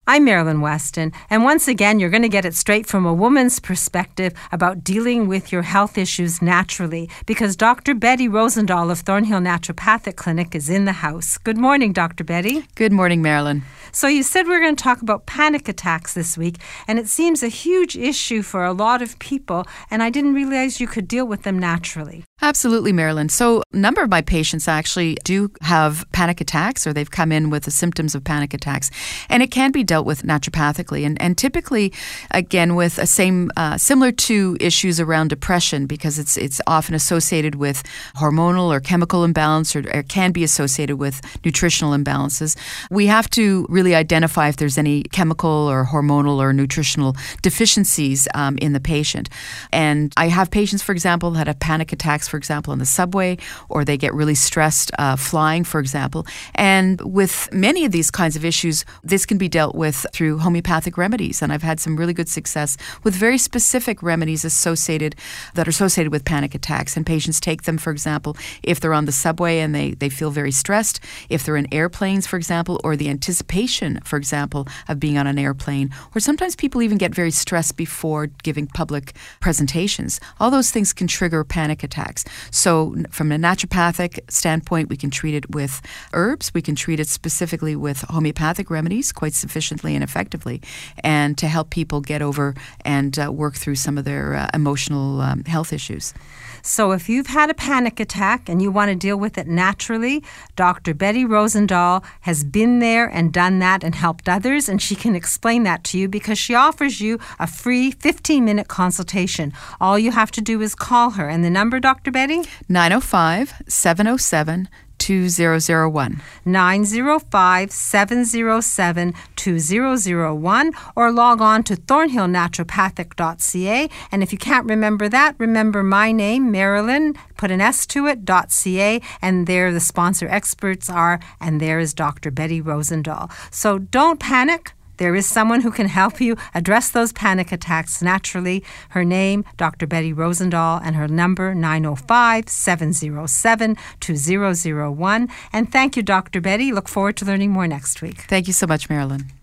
I'm Marilyn Weston, and once again, you're going to get it straight from a woman's perspective about dealing with your health issues naturally, because Dr. Betty Rosendahl of Thornhill Naturopathic Clinic is in the house. Good morning, Dr. Betty. Good morning, Marilyn. So you said we were going to talk about panic attacks this week, and it seems a huge issue for a lot of people, and I didn't realize you could deal with them naturally. Absolutely, Marilyn. So a number of my patients actually do have panic attacks, or they've come in with the symptoms of panic attacks, and it can be dealt with naturopathically, and typically, again, with a similar to issues around depression, because it's often associated with hormonal or chemical imbalance, or can be associated with nutritional imbalances. We have to really identify if there's any chemical or hormonal or nutritional deficiencies in the patient. And I have patients, for example, that have panic attacks, for example, on the subway, or they get really stressed flying, for example. And with many of these kinds of issues, this can be dealt with through homeopathic remedies. And I've had some really good success with very specific remedies associated with panic attacks. And patients take them, for example, if they're on the subway and they feel very stressed, if they're in airplanes, for example, or the anticipation, for example, of being on an airplane, or sometimes people even get very stressed before giving public presentations. All those things can trigger panic attacks. So from a naturopathic standpoint, we can treat it with herbs. We can treat it specifically with homeopathic remedies quite sufficiently and effectively, and to help people get over and work through some of their emotional health issues. So if you've had a panic attack and you want to deal with it naturally, Dr. Betty Rosendahl has been there and done that and helped others, and she can explain that to you because she offers you a free 15-minute consultation. All you have to do is call her. And the number, Dr. Betty? 905-707-2001. 905-707-2001, or log on to thornhillnaturopathic.ca. And if you can't remember that, remember my name, Marilyn, put an S to it, .ca, and there the sponsor experts are, and there is Dr. Betty Rosendahl. So don't panic. There is someone who can help you address those panic attacks naturally. Her name, Dr. Betty Rosendahl, and her number, 905-707-2001. And thank you, Dr. Betty. Look forward to learning more next week. Thank you so much, Marilyn.